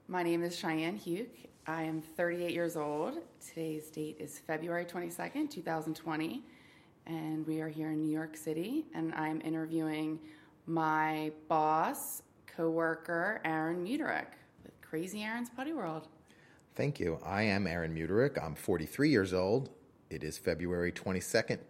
My name is Cheyenne Huke. I am 38 years old. Today's date is February 22nd, 2020, and we are here in New York City, and I'm interviewing my boss, coworker, Aaron Muterick with Crazy Aaron's Putty World. Thank you. I am Aaron Muterick. I'm 43 years old. It is February 22nd,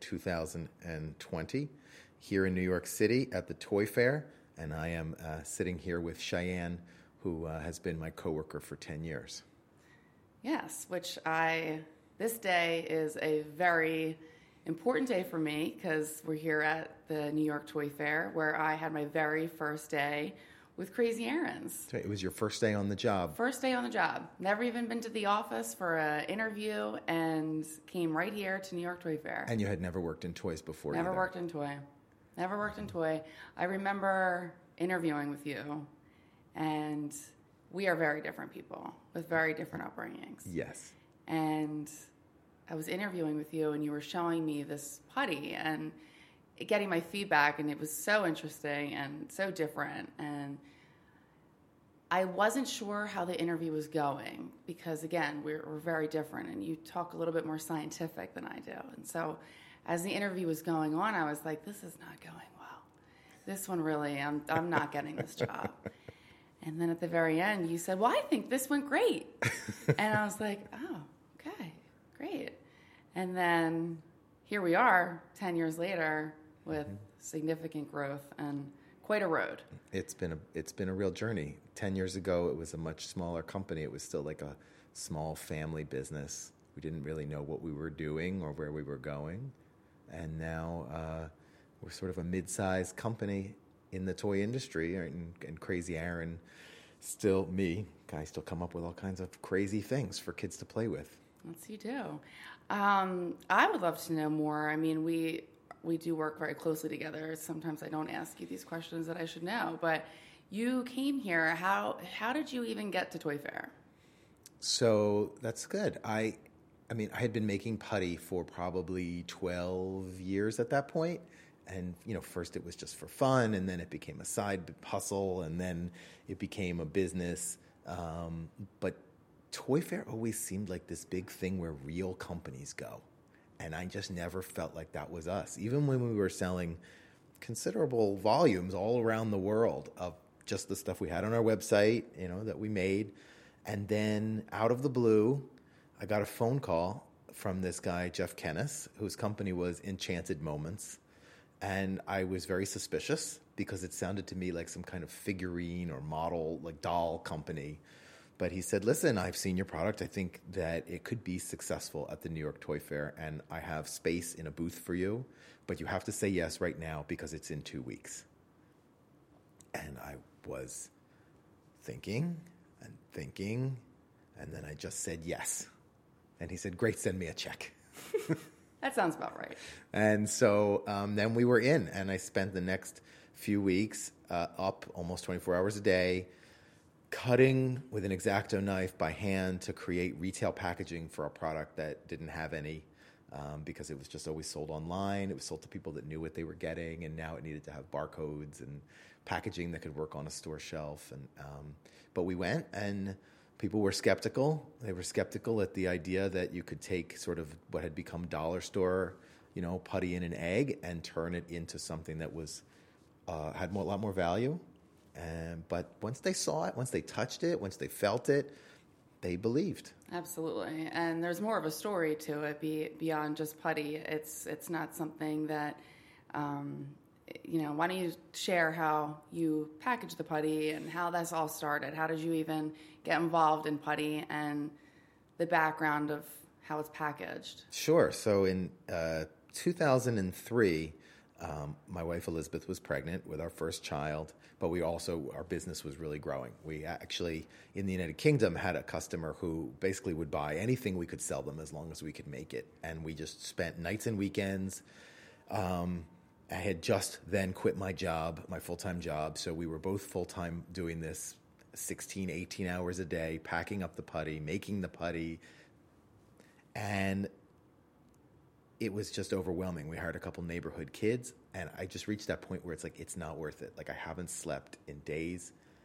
2020, here in New York City at the Toy Fair, and I am sitting here with Cheyenne, who has been my coworker for 10 years. Yes, this day is a very important day for me because we're here at the New York Toy Fair where I had my very first day with Crazy Aaron's. It was your first day on the job. First day on the job. Never even been to the office for an interview and came right here to New York Toy Fair. And you had never worked in toys before Never either. worked in toy. Never worked in toy. I remember interviewing with you, and we are very different people with very different upbringings. Yes. And I was interviewing with you, and you were showing me this putty and getting my feedback, and it was so interesting and so different. And I wasn't sure how the interview was going because, again, we're very different, and you talk a little bit more scientific than I do. And so as the interview was going on, I was like, this is not going well. This one really, I'm not getting this job. And then at the very end, you said, well, I think this went great. And I was like, oh, okay, great. And then here we are 10 years later with significant growth and quite a road. It's been a real journey. 10 years ago, it was a much smaller company. It was still like a small family business. We didn't really know what we were doing or where we were going. And now we're sort of a mid-sized company in the toy industry, and Crazy Aaron, still come up with all kinds of crazy things for kids to play with. Yes, you do. I would love to know more. I mean, we do work very closely together. Sometimes I don't ask you these questions that I should know, but you came here. How did you even get to Toy Fair? So that's good. I had been making putty for probably 12 years at that point. And, first it was just for fun, and then it became a side hustle, and then it became a business. But Toy Fair always seemed like this big thing where real companies go. And I just never felt like that was us. Even when we were selling considerable volumes all around the world of just the stuff we had on our website, that we made. And then out of the blue, I got a phone call from this guy, Jeff Kennis, whose company was Enchanted Moments. And I was very suspicious because it sounded to me like some kind of figurine or model, like doll company. But he said, listen, I've seen your product. I think that it could be successful at the New York Toy Fair, and I have space in a booth for you, but you have to say yes right now because it's in 2 weeks. And I was thinking, and then I just said yes. And he said, great, send me a check. That sounds about right. And so then we were in, and I spent the next few weeks up almost 24 hours a day, cutting with an X-Acto knife by hand to create retail packaging for a product that didn't have any because it was just always sold online. It was sold to people that knew what they were getting, and now it needed to have barcodes and packaging that could work on a store shelf. And but we went, and people were skeptical. They were skeptical at the idea that you could take sort of what had become dollar store, putty in an egg and turn it into something that was had a lot more value. But once they saw it, once they touched it, once they felt it, they believed. Absolutely. And there's more of a story to it beyond just putty. It's not something that, why don't you share how you package the putty and how that's all started? How did you even get involved in putty and the background of how it's packaged? Sure. So in 2003, my wife Elizabeth was pregnant with our first child, but our business was really growing. We actually, in the United Kingdom, had a customer who basically would buy anything we could sell them as long as we could make it. And we just spent nights and weekends. I had just then quit my job, my full-time job, so we were both full-time doing this 16, 18 hours a day, packing up the putty, making the putty, and it was just overwhelming. We hired a couple neighborhood kids, and I just reached that point where it's like, it's not worth it. Like, I haven't slept in days.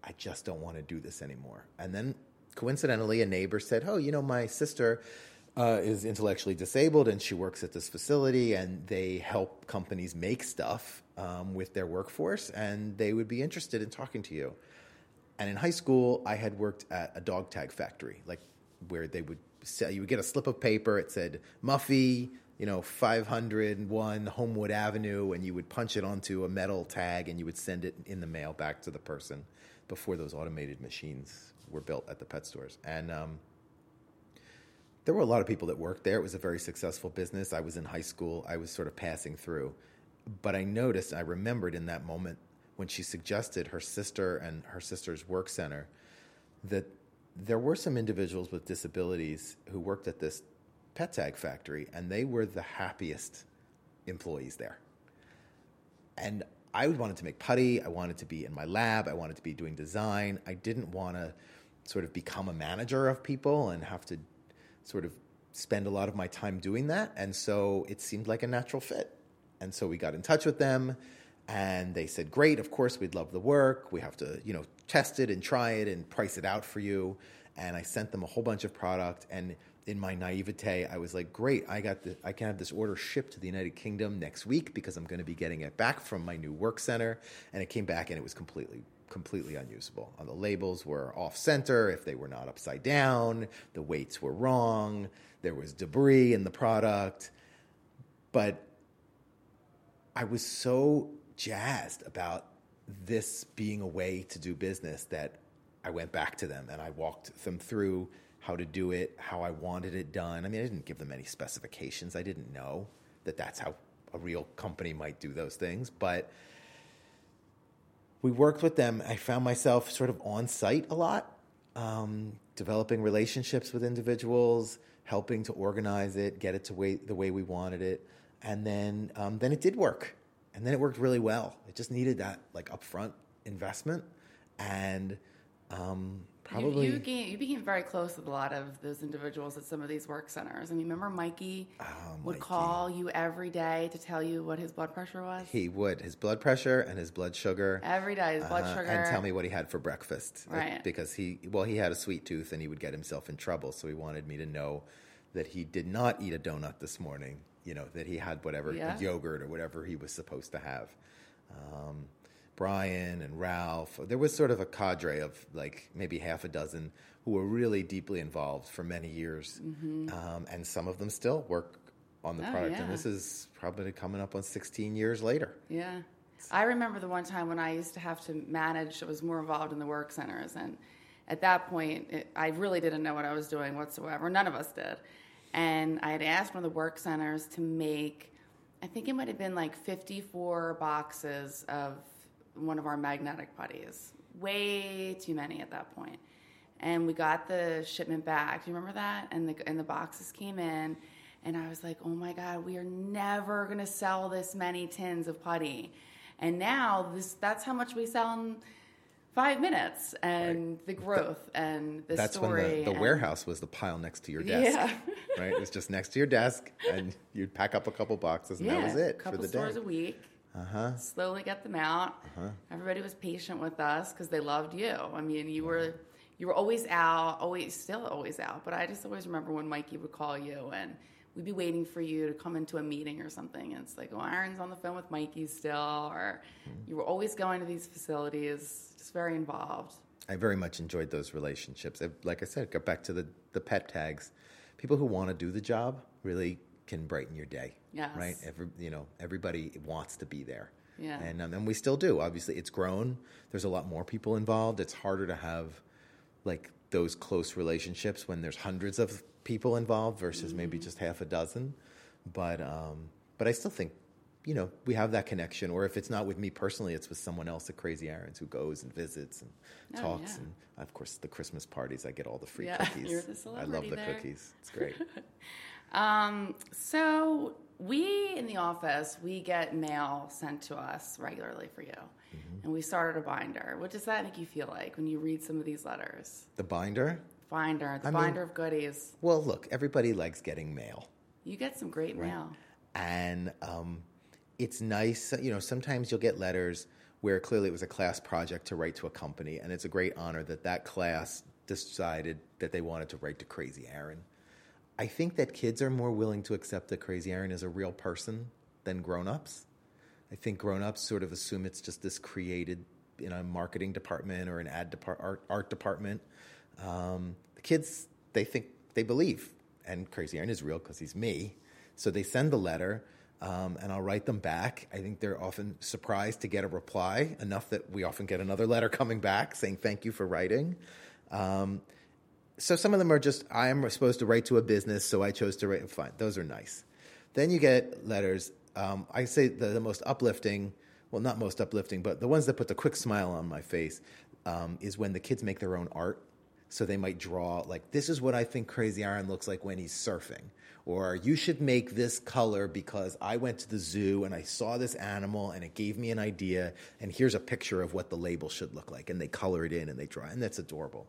I just don't want to do this anymore. And then coincidentally, a neighbor said, oh, my sister is intellectually disabled and she works at this facility and they help companies make stuff with their workforce and they would be interested in talking to you. And in high school, I had worked at a dog tag factory, like where they would sell, you would get a slip of paper. It said Muffy, 501 Homewood Avenue, and you would punch it onto a metal tag and you would send it in the mail back to the person before those automated machines were built at the pet stores. And there were a lot of people that worked there. It was a very successful business. I was in high school. I was sort of passing through. But I noticed, I remembered in that moment when she suggested her sister and her sister's work center, that there were some individuals with disabilities who worked at this pet tag factory, and they were the happiest employees there. And I wanted to make putty. I wanted to be in my lab. I wanted to be doing design. I didn't want to sort of become a manager of people and have to sort of spend a lot of my time doing that. And so it seemed like a natural fit. And so we got in touch with them, and they said, great, of course, we'd love the work. We have to, test it and try it and price it out for you. And I sent them a whole bunch of product. And in my naivete, I was like, great, I can have this order shipped to the United Kingdom next week because I'm going to be getting it back from my new work center. And it came back and it was completely unusable. The labels were off center. If they were not upside down, the weights were wrong. There was debris in the product. But I was so jazzed about this being a way to do business that I went back to them and I walked them through how to do it, how I wanted it done. I mean, I didn't give them any specifications. I didn't know that that's how a real company might do those things. But we worked with them. I found myself sort of on site a lot, developing relationships with individuals, helping to organize it, get it to the way we wanted it. And then it did work. And then it worked really well. It just needed that upfront investment. And probably you became very close with a lot of those individuals at some of these work centers. I mean, remember Mikey would call you every day to tell you what his blood pressure was? He would. His blood pressure and his blood sugar. Every day, his blood sugar. And tell me what he had for breakfast. Right. Because he had a sweet tooth and he would get himself in trouble. So he wanted me to know that he did not eat a donut this morning, that he had whatever, yogurt or whatever he was supposed to have. Brian and Ralph, there was sort of a cadre of maybe half a dozen who were really deeply involved for many years. Mm-hmm. And some of them still work on the product. Yeah. And this is probably coming up on 16 years later. Yeah. I remember the one time when I used to have to manage, I was more involved in the work centers. And at that point, I really didn't know what I was doing whatsoever. None of us did. And I had asked one of the work centers to make, I think it might have been 54 boxes of one of our magnetic putties. Way too many at that point. And we got the shipment back. Do you remember that? And the boxes came in, and I was like, oh my God, we are never going to sell this many tins of putty. And now that's how much we sell in 5 minutes, and the growth and the that's story. That's when the warehouse was the pile next to your desk. Yeah. Right? It was just next to your desk, and you'd pack up a couple boxes, and that was it for the day. A couple stores a week. Slowly get them out. Everybody was patient with us because they loved you. I mean, you were always out, still always out. But I just always remember when Mikey would call you, and we'd be waiting for you to come into a meeting or something. And it's like, oh, Aaron's on the phone with Mikey still. Or you were always going to these facilities, just very involved. I very much enjoyed those relationships. Like I said, go back to the pet tags. People who want to do the job really can brighten your day. Yes. Right? Everybody wants to be there. Yeah. And we still do. Obviously, it's grown. There's a lot more people involved. It's harder to have those close relationships when there's hundreds of people involved versus maybe just half a dozen. But I still think, we have that connection. Or if it's not with me personally, it's with someone else at Crazy Aaron's who goes and visits and talks. And of course, the Christmas parties, I get all the free cookies. You're the celebrity. I love the cookies. It's great. So we in the office, we get mail sent to us regularly for you. Mm-hmm. And we started a binder. What does that make you feel like when you read some of these letters? The binder? Binder of goodies. Well, look, everybody likes getting mail. You get some great mail. And it's nice. Sometimes you'll get letters where clearly it was a class project to write to a company, and it's a great honor that that class decided that they wanted to write to Crazy Erin. I think that kids are more willing to accept that Crazy Erin is a real person than grown-ups. I think grown-ups sort of assume it's just this created in a marketing department or an art department. The kids, they believe, and Crazy Erin is real because he's me. So they send the letter, and I'll write them back. I think they're often surprised to get a reply, enough that we often get another letter coming back saying thank you for writing. So some of them are just, I am supposed to write to a business, so I chose to write. Fine, those are nice. Then you get letters. I say the most uplifting, well, not most uplifting, but the ones that put the quick smile on my face is when the kids make their own art. So they might draw, like, this is what I think Crazy Erin looks like when he's surfing. Or you should make this color because I went to the zoo and I saw this animal and it gave me an idea, and here's a picture of what the label should look like. And they color it in and they draw, and that's adorable.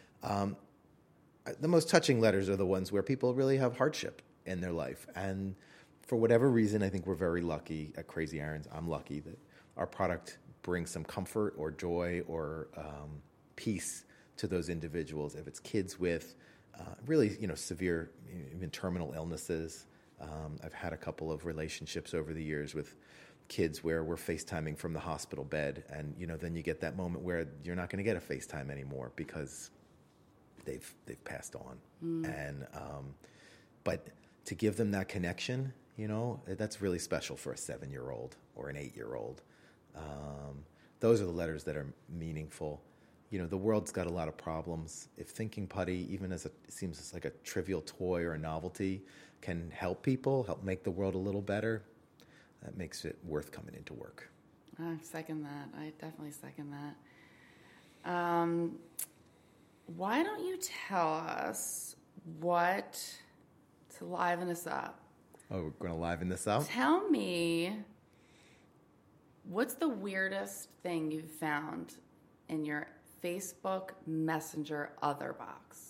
The most touching letters are the ones where people really have hardship in their life. And for whatever reason, I think we're very lucky at Crazy Erin's. I'm lucky that our product brings some comfort or joy or peace to those individuals. If it's kids with really, severe, even terminal illnesses. I've had a couple of relationships over the years with kids where we're FaceTiming from the hospital bed, and then you get that moment where you're not going to get a FaceTime anymore because they've passed on. And but to give them that connection, that's really special for a 7-year-old or an 8-year-old. Those are the letters that are meaningful. The world's got a lot of problems. If thinking putty, even as it seems like a trivial toy or a novelty, can help people, help make the world a little better, that makes it worth coming into work. I second that. I definitely second that. Why don't you tell us what to liven us up? Oh, we're going to liven this up? Tell me, what's the weirdest thing you've found in your Facebook Messenger other box?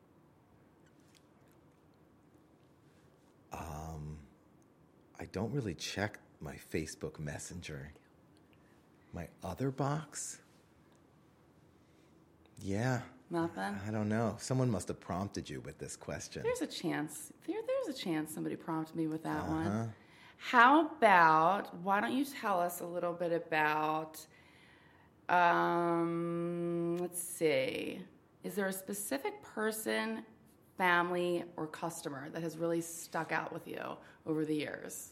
I don't really check my Facebook Messenger. My other box? Yeah. Nothing? I don't know. Someone must have prompted you with this question. There's a chance. There's a chance somebody prompted me with that one. How about, why don't you tell us a little bit about, let's see, is there a specific person, family, or customer that has really stuck out with you over the years?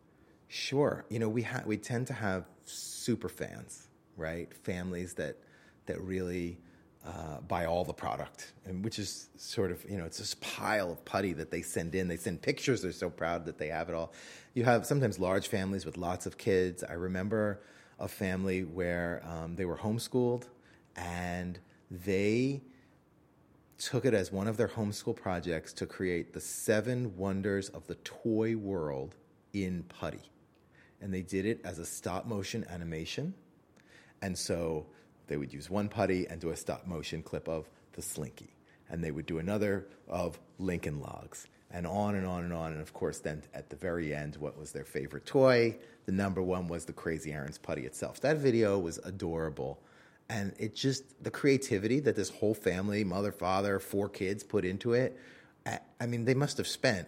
Sure. We tend to have super fans, right? Families that really buy all the product, and which is sort of, it's this pile of putty that they send in. They send pictures. They're so proud that they have it all. You have sometimes large families with lots of kids. I remember a family where they were homeschooled, and they took it as one of their homeschool projects to create the 7 wonders of the toy world in putty. And they did it as a stop-motion animation. And so they would use one putty and do a stop-motion clip of the Slinky. And they would do another of Lincoln Logs, and on and on and on. And, of course, then at the very end, what was their favorite toy? The number one was the Crazy Erin's putty itself. That video was adorable. And it just, the creativity that this whole family, mother, father, 4 kids put into it, I mean, they must have spent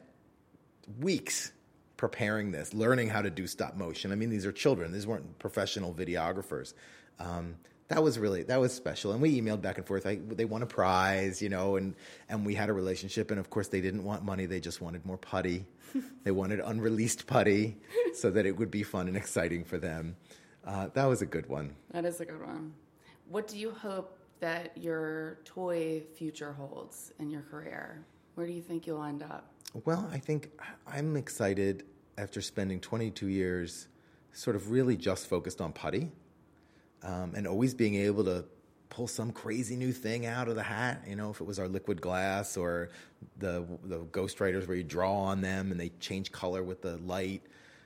weeks preparing this, learning how to do stop motion. I mean, these are children. These weren't professional videographers. That was special. And we emailed back and forth. They won a prize, and we had a relationship. And, of course, they didn't want money. They just wanted more putty. They wanted unreleased putty so that it would be fun and exciting for them. That was a good one. That is a good one. What do you hope that your toy future holds in your career? Where do you think you'll end up? Well, I think I'm excited after spending 22 years sort of really just focused on putty, and always being able to pull some crazy new thing out of the hat, if it was our liquid glass or the Ghost Riders where you draw on them and they change color with the light.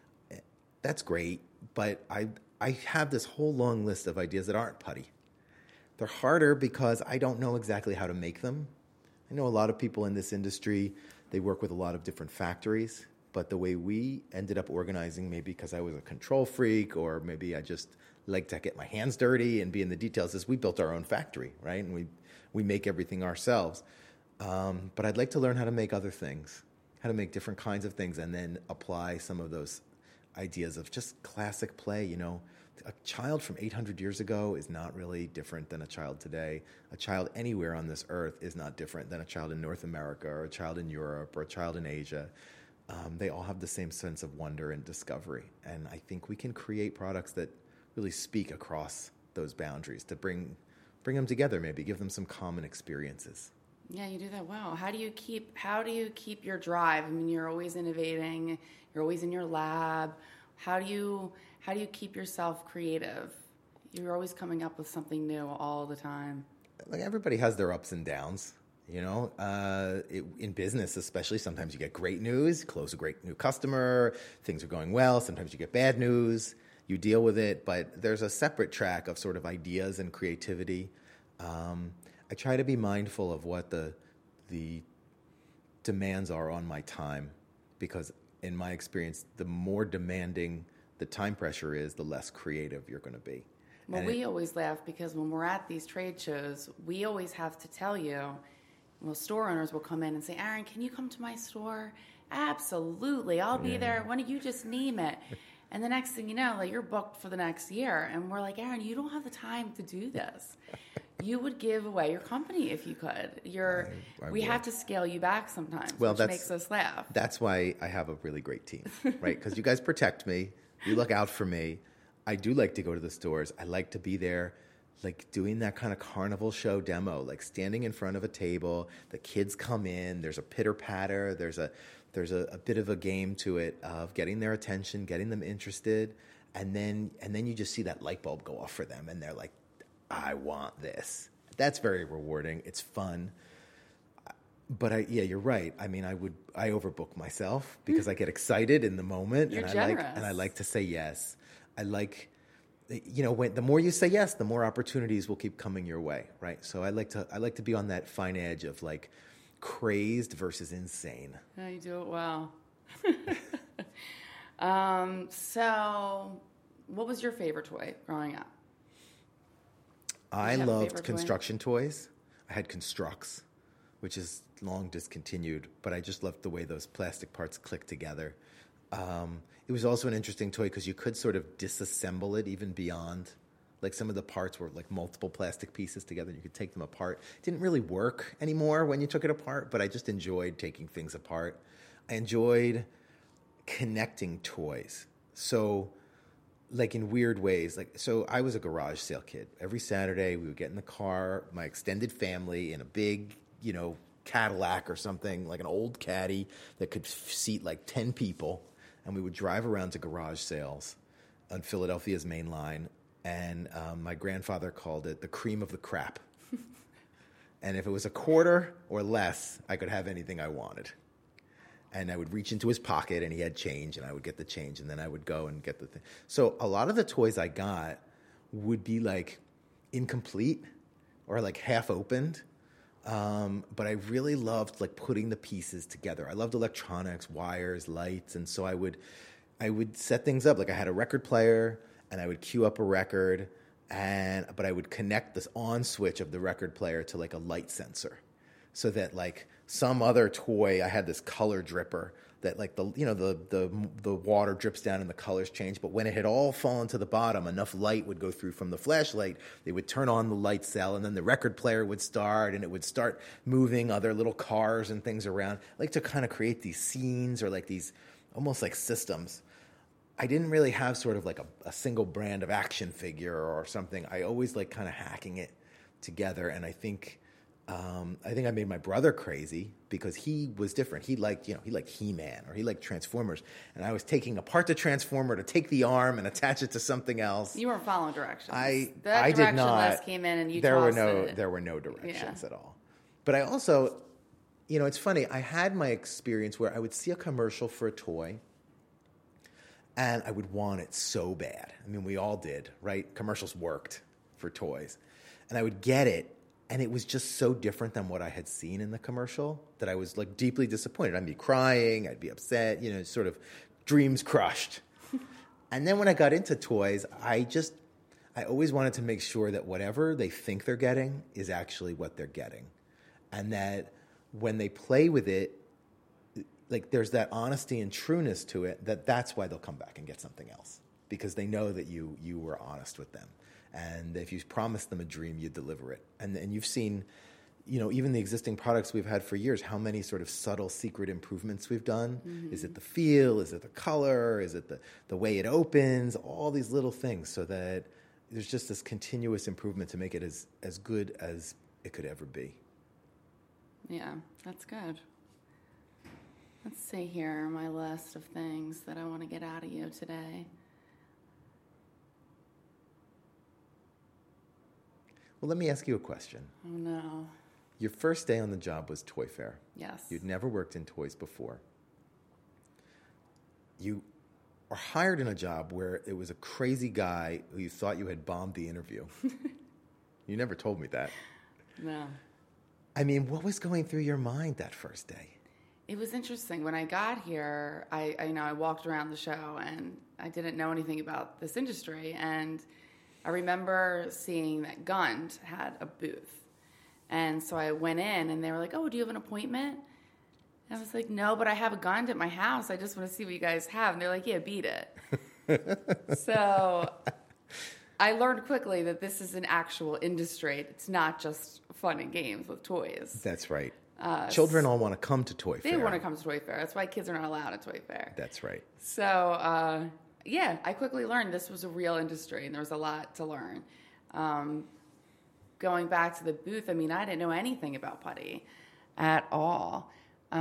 That's great, but I have this whole long list of ideas that aren't putty. They're harder because I don't know exactly how to make them. I know a lot of people in this industry, they work with a lot of different factories, But the way we ended up organizing, maybe because I was a control freak, or maybe I just like to get my hands dirty and be in the details, is we built our own factory, right? And we make everything ourselves. But I'd like to learn how to make other things, how to make different kinds of things, and then apply some of those ideas of just classic play. You know, a child from 800 years ago is not really different than a child today. A child anywhere on this earth is not different than a child in North America or a child in Europe or a child in Asia. They all have the same sense of wonder and discovery. And I think we can create products that really speak across those boundaries to bring them together, maybe give them some common experiences. Yeah, you do that well. How do you keep your drive? I mean, you're always innovating. You're always in your lab. How do you keep yourself creative? You're always coming up with something new all the time. Like, everybody has their ups and downs. You know, in business especially, sometimes you get great news, close a great new customer, things are going well. Sometimes you get bad news, you deal with it. But there's a separate track of sort of ideas and creativity. I try to be mindful of what the demands are on my time, because in my experience, the more demanding the time pressure is, the less creative you're going to be. Well, we always laugh because when we're at these trade shows, we always have to tell you, well, store owners will come in and say, Aaron, can you come to my store? Absolutely. I'll be there. Why don't you just name it? And the next thing you know, like, you're booked for the next year. And we're like, Aaron, you don't have the time to do this. You would give away your company if you could. We have to scale you back sometimes, which makes us laugh. That's why I have a really great team, right? Because you guys protect me. You look out for me. I do like to go to the stores. I like to be there, like doing that kind of carnival show demo, like standing in front of a table. The kids come in. There's a pitter patter. There's a bit of a game to it of getting their attention, getting them interested, and then you just see that light bulb go off for them, and they're like, I want this. That's very rewarding. It's fun. But you're right. I mean, I overbook myself because I get excited in the moment. You're generous. I like to say yes. I like, the more you say yes, the more opportunities will keep coming your way, right? So I like to be on that fine edge of like crazed versus insane. Yeah, you do it well. So what was your favorite toy growing up? I loved construction toys. I had Construx, which is long discontinued, but I just loved the way those plastic parts click together. It was also an interesting toy because you could sort of disassemble it even beyond. Like, some of the parts were like multiple plastic pieces together. You could take them apart. It didn't really work anymore when you took it apart, but I just enjoyed taking things apart. I enjoyed connecting toys. So, like, in weird ways. So I was a garage sale kid. Every Saturday we would get in the car, my extended family, in a big, Cadillac or something, like an old Caddy that could seat like 10 people. And we would drive around to garage sales on Philadelphia's main line. And my grandfather called it the cream of the crap. And if it was a quarter or less, I could have anything I wanted. And I would reach into his pocket, and he had change, and I would get the change, and then I would go and get the thing. So a lot of the toys I got would be like incomplete or like half opened. But I really loved like putting the pieces together. I loved electronics, wires, lights, and so I would set things up. Like, I had a record player, and I would cue up a record, but I would connect this on switch of the record player to like a light sensor, so that like some other toy, I had this color dripper that like the water drips down and the colors change. But when it had all fallen to the bottom, enough light would go through from the flashlight. They would turn on the light cell, and then the record player would start, and it would start moving other little cars and things around. I like to kind of create these scenes or like these almost like systems. I didn't really have sort of like a single brand of action figure or something. I always like kind of hacking it together, and I think I made my brother crazy because he was different. He liked He-Man, or he liked Transformers. And I was taking apart the Transformer to take the arm and attach it to something else. You weren't following directions. I did not. List came in and you there tossed were it. There were no directions at all. But I also, it's funny. I had my experience where I would see a commercial for a toy, and I would want it so bad. I mean, we all did, right? Commercials worked for toys. And I would get it, And it was just so different than what I had seen in the commercial that I was like deeply disappointed. I'd be crying, I'd be upset, sort of dreams crushed. And then when I got into toys, I always wanted to make sure that whatever they think they're getting is actually what they're getting. And that when they play with it, like there's that honesty and trueness to it, that's why they'll come back and get something else, because they know that you were honest with them. And if you promise them a dream, you deliver it. And you've seen, even the existing products we've had for years, how many sort of subtle secret improvements we've done. Mm-hmm. Is it the feel? Is it the color? Is it the way it opens? All these little things, so that there's just this continuous improvement to make it as good as it could ever be. Yeah, that's good. Let's see here, my list of things that I want to get out of you today. Well, let me ask you a question. Oh, no. Your first day on the job was Toy Fair. Yes. You'd never worked in toys before. You were hired in a job where it was a crazy guy who you thought you had bombed the interview. You never told me that. No. I mean, what was going through your mind that first day? It was interesting. When I got here, I walked around the show, and I didn't know anything about this industry, and I remember seeing that Gund had a booth. And so I went in, and they were like, "Oh, do you have an appointment?" And I was like, "No, but I have a Gund at my house. I just want to see what you guys have." And they're like, "Yeah, beat it." So I learned quickly that this is an actual industry. It's not just fun and games with toys. That's right. Children all want to come to Toy Fair. They want to come to Toy Fair. That's why kids are not allowed at Toy Fair. That's right. So, yeah, I quickly learned this was a real industry, and there was a lot to learn. Going back to the booth, I mean, I didn't know anything about putty at all.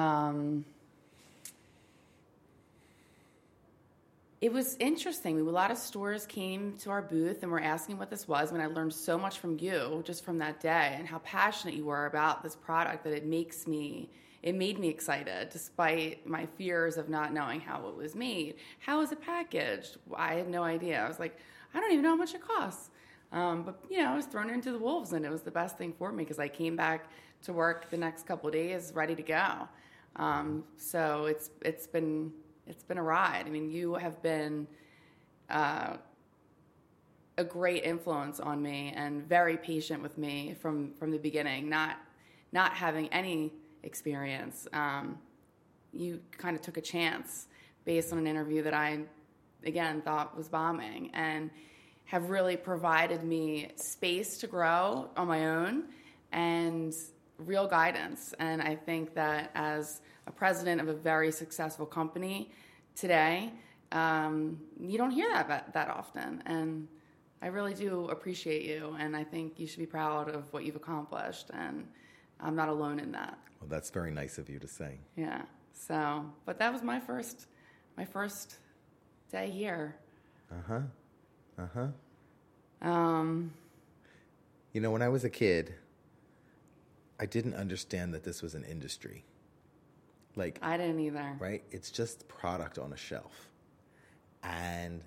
It was interesting. A lot of stores came to our booth and were asking what this was. I mean, I learned so much from you just from that day, and how passionate you were about this product, that it made me excited despite my fears of not knowing how it was made. How is it packaged? I had no idea. I was like, I don't even know how much it costs. But, I was thrown into the wolves, and it was the best thing for me, because I came back to work the next couple of days ready to go. So it's been a ride. I mean, you have been a great influence on me, and very patient with me from the beginning, not having any experience. You kind of took a chance based on an interview that I, again, thought was bombing, and have really provided me space to grow on my own and real guidance. And I think that as a president of a very successful company today, you don't hear that often. And I really do appreciate you, and I think you should be proud of what you've accomplished, and I'm not alone in that. Well, that's very nice of you to say. Yeah. So, but that was my first day here. Uh-huh. When I was a kid, I didn't understand that this was an industry. Like, I didn't either. Right? It's just product on a shelf. And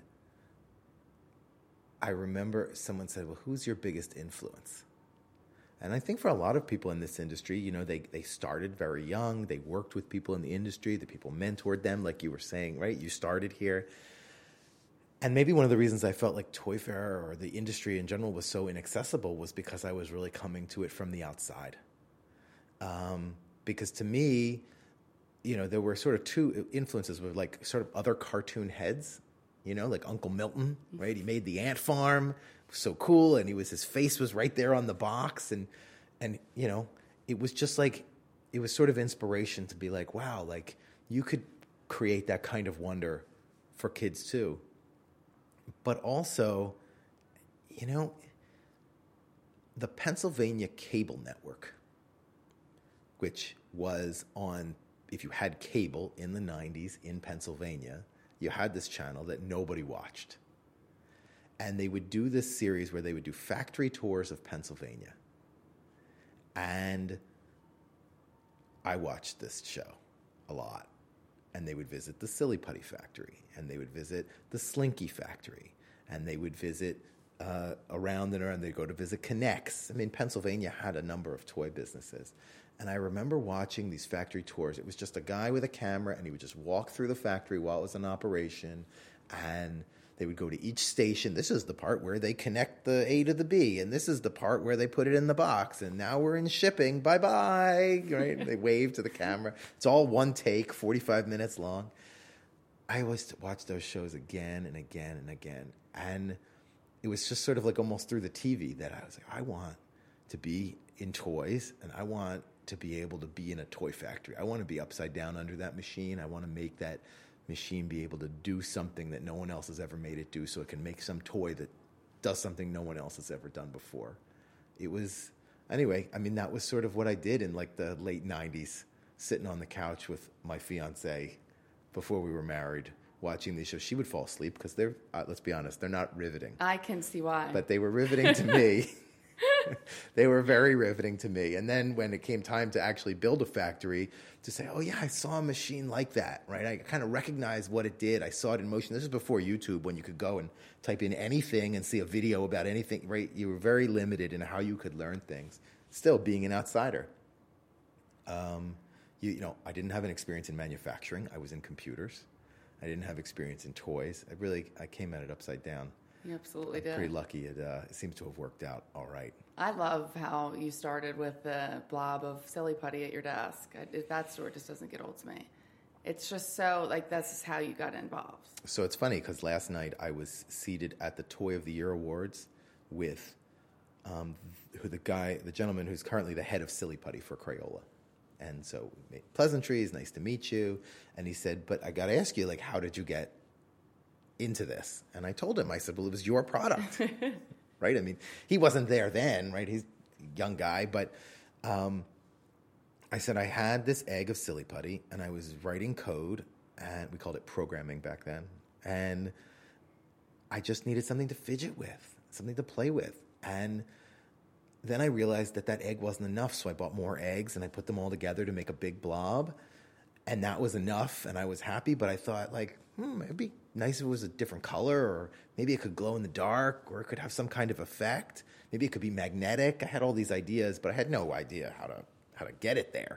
I remember someone said, "Well, who's your biggest influence?" And I think for a lot of people in this industry, they started very young. They worked with people in the industry. The people mentored them, like you were saying, right? You started here. And maybe one of the reasons I felt like Toy Fair, or the industry in general, was so inaccessible was because I was really coming to it from the outside. Because to me, there were sort of two influences, with like sort of other cartoon heads, like Uncle Milton, right? He made the ant farm. It was so cool. And his face was right there on the box. And it was just like, it was sort of inspiration to be like, wow, like you could create that kind of wonder for kids too. But also, the Pennsylvania Cable Network, which was on, if you had cable in the 90s in Pennsylvania, you had this channel that nobody watched. And they would do this series where they would do factory tours of Pennsylvania. And I watched this show a lot. And they would visit the Silly Putty factory, and they would visit the Slinky factory, and they would visit around and around. They'd go to visit Connects. I mean, Pennsylvania had a number of toy businesses. And I remember watching these factory tours. It was just a guy with a camera, and he would just walk through the factory while it was in operation. And they would go to each station. This is the part where they connect the A to the B, and this is the part where they put it in the box. And now we're in shipping. Bye-bye. Right? They wave to the camera. It's all one take, 45 minutes long. I always watched those shows again and again and again. And it was just sort of like almost through the TV that I was like, I want to be in toys, and I want to be able to be in a toy factory. I want to be upside down under that machine. I want to make that machine be able to do something that no one else has ever made it do, so it can make some toy that does something no one else has ever done before. It was, anyway, I mean, that was sort of what I did in like the late 90s, sitting on the couch with my fiance before we were married, watching these shows. She would fall asleep because they're, let's be honest, they're not riveting. I can see why. But they were riveting to me. They were very riveting to me. And then when it came time to actually build a factory, to say, oh, yeah, I saw a machine like that, right? I kind of recognized what it did. I saw it in motion. This is before YouTube, when you could go and type in anything and see a video about anything, right? You were very limited in how you could learn things. Still, being an outsider. You know, I didn't have an experience in manufacturing. I was in computers. I didn't have experience in toys. I came at it upside down. You absolutely did. Pretty lucky. It seems to have worked out all right. I love how you started with the blob of silly putty at your desk. That story just doesn't get old to me. It's just so, like, that's just how you got involved. So it's funny because last night I was seated at the Toy of the Year Awards with the gentleman who's currently the head of Silly Putty for Crayola. And so we made pleasantries, nice to meet you. And he said, but I got to ask you, like, how did you get into this? And I told him, I said, well, it was your product, right? I mean, he wasn't there then, right? He's a young guy, but I said, I had this egg of Silly Putty, and I was writing code, and we called it programming back then, and I just needed something to fidget with, something to play with. And then I realized that egg wasn't enough, so I bought more eggs, and I put them all together to make a big blob, and that was enough, and I was happy, but I thought, like, it'd be nice if it was a different color, or maybe it could glow in the dark, or it could have some kind of effect. Maybe it could be magnetic. I had all these ideas, but I had no idea how to get it there.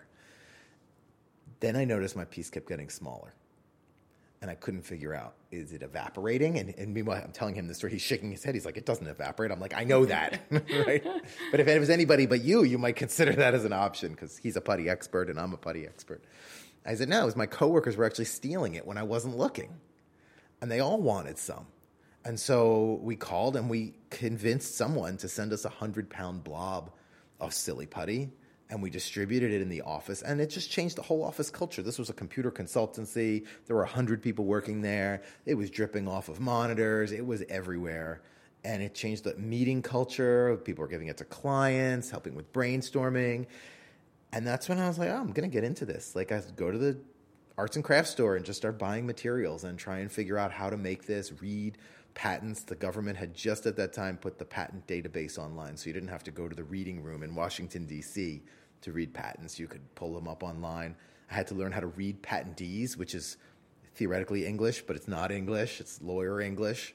Then I noticed my piece kept getting smaller, and I couldn't figure out, is it evaporating? And meanwhile, I'm telling him this story. He's shaking his head. He's like, it doesn't evaporate. I'm like, I know that, right? But if it was anybody but you might consider that as an option, because he's a putty expert and I'm a putty expert. I said, no, it was my coworkers were actually stealing it when I wasn't looking. And they all wanted some. And so we called and we convinced someone to send us a 100-pound blob of Silly Putty. And we distributed it in the office. And it just changed the whole office culture. This was a computer consultancy. There were 100 people working there. It was dripping off of monitors. It was everywhere. And it changed the meeting culture. People were giving it to clients, helping with brainstorming. And that's when I was like, oh, I'm going to get into this. Like, I go to the arts and crafts store and just start buying materials and try and figure out how to make this, read patents. The government had just at that time put the patent database online, so you didn't have to go to the reading room in Washington, D.C. to read patents. You could pull them up online. I had to learn how to read patentese, which is theoretically English, but it's not English. It's lawyer English.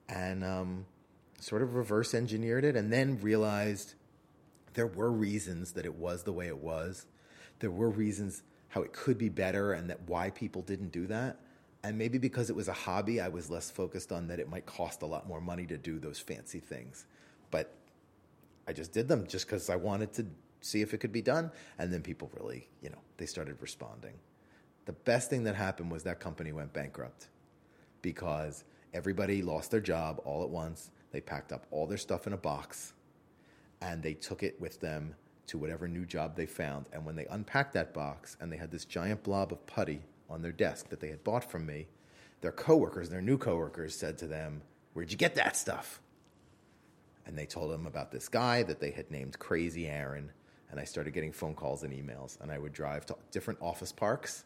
And sort of reverse engineered it, and then realized there were reasons that it was the way it was. There were reasons how it could be better and that why people didn't do that. And maybe because it was a hobby, I was less focused on that it might cost a lot more money to do those fancy things. But I just did them just because I wanted to see if it could be done. And then people really, they started responding. The best thing that happened was that company went bankrupt because everybody lost their job all at once. They packed up all their stuff in a box and they took it with them to whatever new job they found. And when they unpacked that box and they had this giant blob of putty on their desk that they had bought from me, their new coworkers said to them, where'd you get that stuff? And they told them about this guy that they had named Crazy Aaron. And I started getting phone calls and emails. And I would drive to different office parks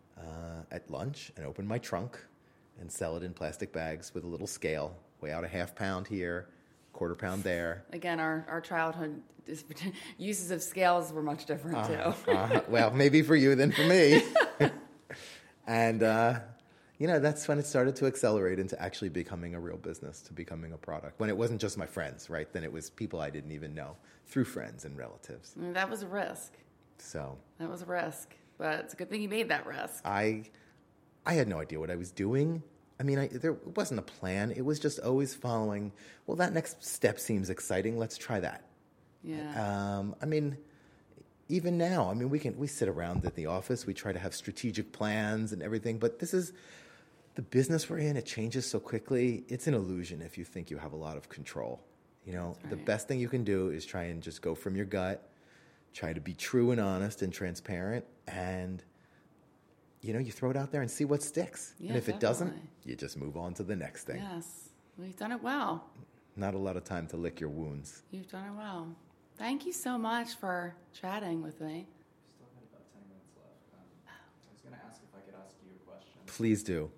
at lunch and open my trunk and sell it in plastic bags with a little scale, weigh out a half pound here, quarter pound there. Again, our childhood uses of scales were much different too. Well, maybe for you than for me. And that's when it started to accelerate into actually becoming a real business, to becoming a product. When it wasn't just my friends, right? Then it was people I didn't even know through friends and relatives. I mean, that was a risk. So That was a risk, but it's a good thing you made that risk. I had no idea what I was doing. I mean, there wasn't a plan. It was just always following, well, that next step seems exciting. Let's try that. Yeah. I mean, even now, I mean, we sit around at the office. We try to have strategic plans and everything. But this is the business we're in. It changes so quickly. It's an illusion if you think you have a lot of control. That's The right. best thing you can do is try and just go from your gut, try to be true and honest and transparent, and you throw it out there and see what sticks. Yeah, And if it doesn't, definitely. you just move on to the next thing. Yes. Well, you've done it well. Not a lot of time to lick your wounds. You've done it well. Thank you so much for chatting with me. Still had about 10 minutes left. I was going to ask if I could ask you a question. Please do.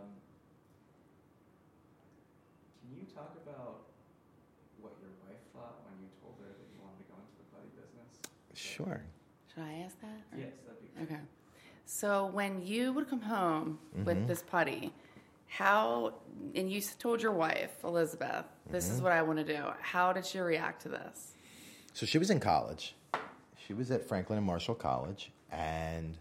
Can you talk about what your wife thought when you told her that you wanted to go into the putty business? Sure. Should I ask that? or- Yes, that'd be great. Okay. So when you would come home Mm-hmm. with this putty, and you told your wife, Elizabeth, this Mm-hmm. is what I want to do. How did she react to this? So she was in college. She was at Franklin and Marshall College, and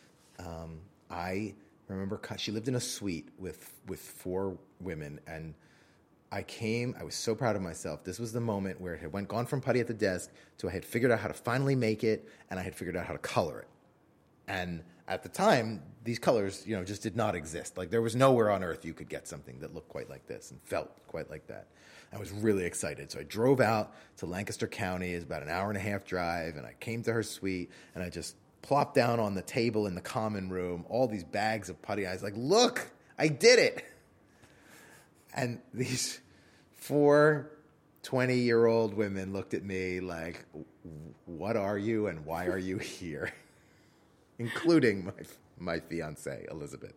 I remember she lived in a suite with 4 women, and I was so proud of myself. This was the moment where it had gone from putty at the desk to I had figured out how to finally make it, and I had figured out how to color it. And at the time, these colors, just did not exist. Like there was nowhere on earth you could get something that looked quite like this and felt quite like that. I was really excited. So I drove out to Lancaster County. It's about an hour and a half drive. And I came to her suite and I just plopped down on the table in the common room, all these bags of putty. I was like, look, I did it. And these 4 20-year-old women looked at me like, what are you and why are you here? Including my fiancée, Elizabeth.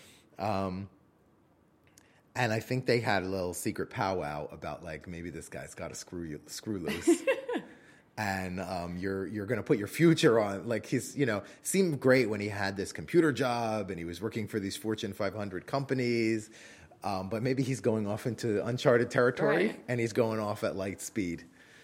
And I think they had a little secret powwow about like maybe this guy's got a screw loose, and you're going to put your future on. Like seemed great when he had this computer job and he was working for these Fortune 500 companies, but maybe he's going off into uncharted territory Right. and he's going off at light speed.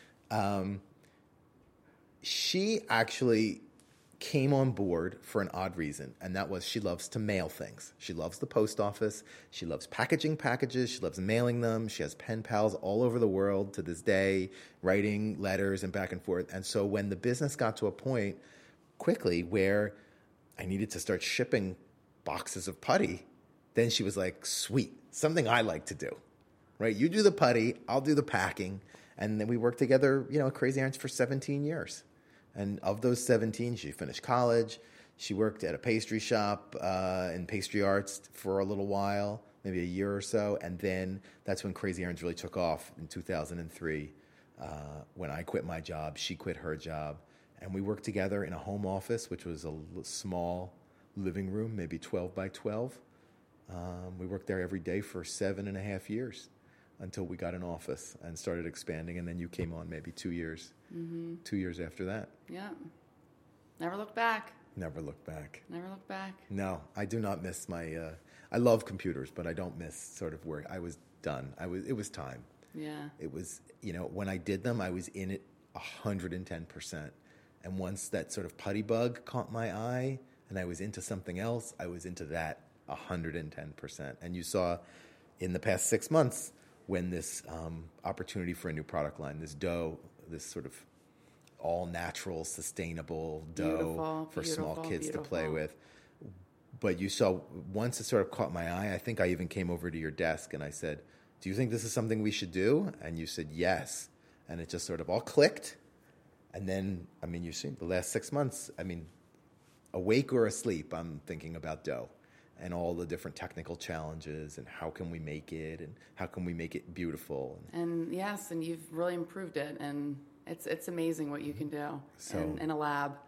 She actually came on board for an odd reason, and that was she loves to mail things. She loves the post office. She loves packaging packages. She loves mailing them. She has pen pals all over the world to this day, writing letters and back and forth. And so when the business got to a point quickly where I needed to start shipping boxes of putty, then she was like, sweet, something I like to do, right? You do the putty, I'll do the packing. And then we worked together, at Crazy Irons for 17 years. And of those 17, she finished college. She worked at a pastry shop in pastry arts for a little while, maybe a year or so. And then that's when Crazy Irons really took off in 2003. When I quit my job, she quit her job. And we worked together in a home office, which was a small living room, maybe 12 by 12. We worked there every day for 7.5 years until we got an office and started expanding. And then you came on maybe 2 years. 2 years after that. Yeah. Never look back. Never look back. Never look back. No, I do not miss my. I love computers, but I don't miss sort of where I was done. It was time. Yeah. It was when I did them, I was in it 110%. And once that sort of putty bug caught my eye, and I was into something else, I was into that 110%. And you saw in the past 6 months when this opportunity for a new product line, this dough, this sort of all-natural, sustainable dough for small kids to play with. But you saw, once it sort of caught my eye, I think I even came over to your desk and I said, do you think this is something we should do? And you said yes. And it just sort of all clicked. And then, you see, the last 6 months, awake or asleep, I'm thinking about dough and all the different technical challenges and how can we make it and how can we make it beautiful. And yes, and you've really improved it, and it's amazing what you can do So- in a lab.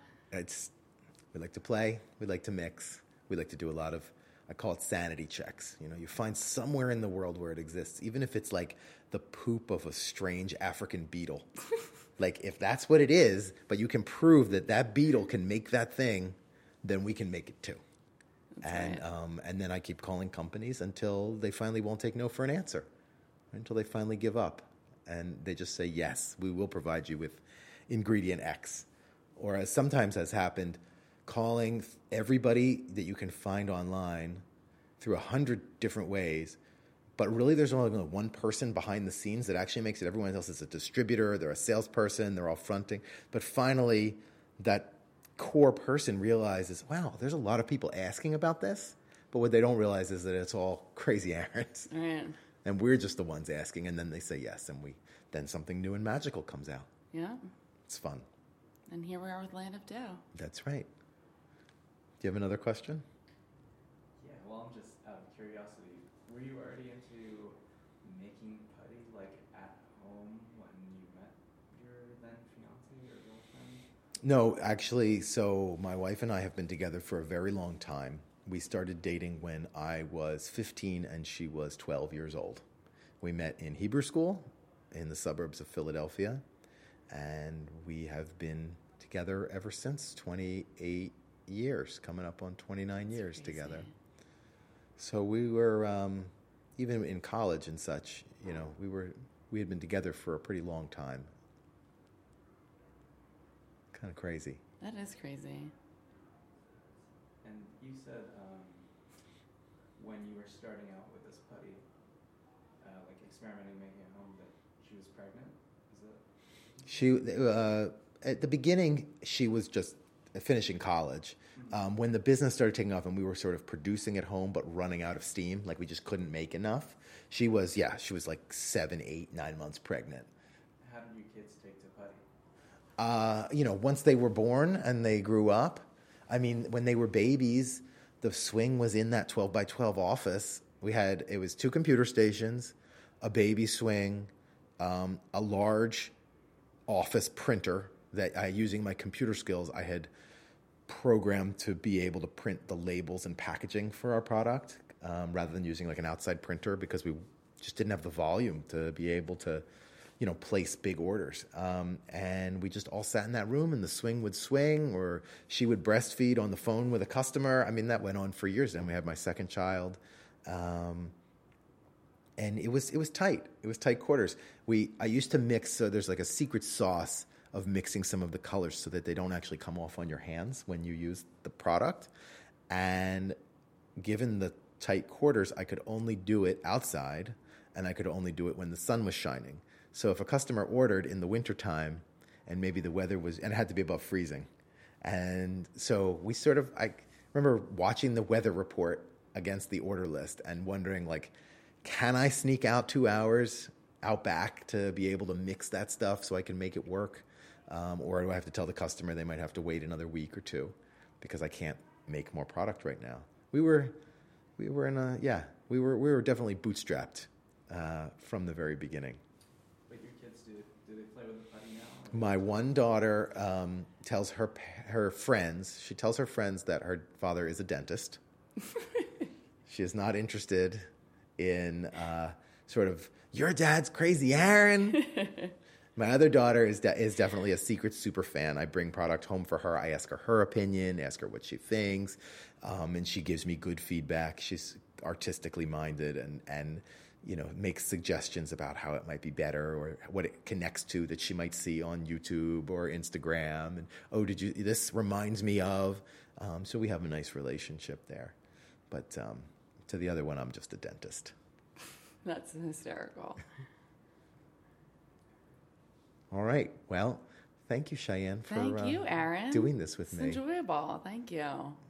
We like to play, we like to mix, we like to do a lot of, I call it sanity checks. You find somewhere in the world where it exists, even if it's like the poop of a strange African beetle. Like if that's what it is, but you can prove that beetle can make that thing, then we can make it too. That's right. And then I keep calling companies until they finally won't take no for an answer, until they finally give up. And they just say, yes, we will provide you with ingredient X. Or as sometimes has happened, calling everybody that you can find online through 100 different ways, but really there's only one person behind the scenes that actually makes it. Everyone else is a distributor, they're a salesperson, they're all fronting. But finally, that core person realizes, wow, there's a lot of people asking about this, but what they don't realize is that it's all crazy errands. Right. And we're just the ones asking, and then they say yes, and then something new and magical comes out. Yeah. It's fun. And here we are with Land of Dough. That's right. Do you have another question? Yeah, well, I'm just out of curiosity. Were you already into making putty, like, at home when you met your then fiance or girlfriend? No, actually, so my wife and I have been together for a very long time. We started dating when I was 15 and she was 12 years old. We met in Hebrew school in the suburbs of Philadelphia, and we have been together ever since, 28 years, coming up on 29 years crazy. Together. So we were, even in college and such, we had been together for a pretty long time. Kind of crazy. That is crazy. And you said when you were starting out with this putty, like experimenting making it home, that she was pregnant? Is it? At the beginning, she was just finishing college. When the business started taking off and we were sort of producing at home but running out of steam, like we just couldn't make enough, she was like 7, 8, 9 months pregnant. How did your kids take to putty? Once they were born and they grew up, I mean, when they were babies, the swing was in that 12 by 12 office. It was 2 computer stations, a baby swing, a large office printer that using my computer skills, I had programmed to be able to print the labels and packaging for our product rather than using like an outside printer because we just didn't have the volume to be able to, place big orders. And we just all sat in that room and the swing would swing or she would breastfeed on the phone with a customer. I mean, that went on for years. Then we had my second child. And it was tight. It was tight quarters. I used to mix, so there's like a secret sauce of mixing some of the colors so that they don't actually come off on your hands when you use the product. And given the tight quarters, I could only do it outside and I could only do it when the sun was shining. So if a customer ordered in the wintertime and maybe the weather was, and it had to be above freezing. And so I remember watching the weather report against the order list and wondering like, can I sneak out 2 hours out back to be able to mix that stuff so I can make it work? Or do I have to tell the customer they might have to wait another week or two because I can't make more product right now? We were definitely bootstrapped from the very beginning. But your kids, do they play with the putty now? My one daughter tells her friends, she tells her friends that her father is a dentist. She is not interested in sort of, your dad's crazy, Aaron. My other daughter is definitely a secret super fan. I bring product home for her. I ask her opinion, ask her what she thinks, and she gives me good feedback. She's artistically minded and makes suggestions about how it might be better or what it connects to that she might see on YouTube or Instagram. And, this reminds me of. So we have a nice relationship there. But to the other one, I'm just a dentist. That's hysterical. All right. Well, thank you, Cheyenne, for Thank you, Aaron. doing this with me. It's enjoyable. Thank you.